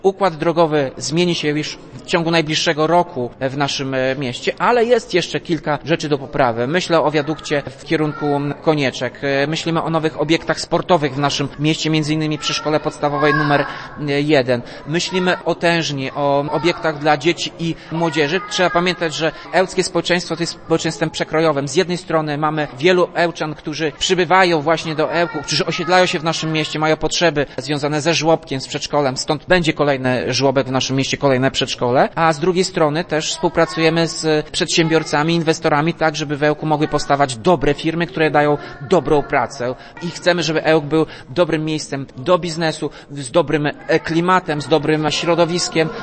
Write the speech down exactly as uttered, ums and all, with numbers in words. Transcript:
Układ drogowy zmieni się już w ciągu najbliższego roku w naszym mieście, ale jest jeszcze kilka rzeczy do poprawy. Myślę o wiadukcie w kierunku Konieczek. Myślimy o nowych obiektach sportowych w naszym mieście, między innymi przy szkole podstawowej numer jeden. Myślimy o tężni, o obiektach dla dzieci i młodzieży. Trzeba pamiętać, że ełckie społeczeństwo to jest społeczeństwem przekrojowym. Z jednej strony mamy wielu Ełczan, którzy przybywają właśnie do Ełku, którzy osiedlają się w naszym mieście, mają potrzeby związane ze żłobkiem, z przedszkolem, stąd będzie kolejny żłobek w naszym mieście, kolejne przedszkole, a z drugiej strony też współpracujemy z przedsiębiorcami, inwestorami, tak żeby w Ełku mogły powstawać dobre firmy, które dają dobrą pracę i chcemy, żeby Ełk był dobrym miejscem do biznesu, z dobrym klimatem, z dobrym środowiskiem,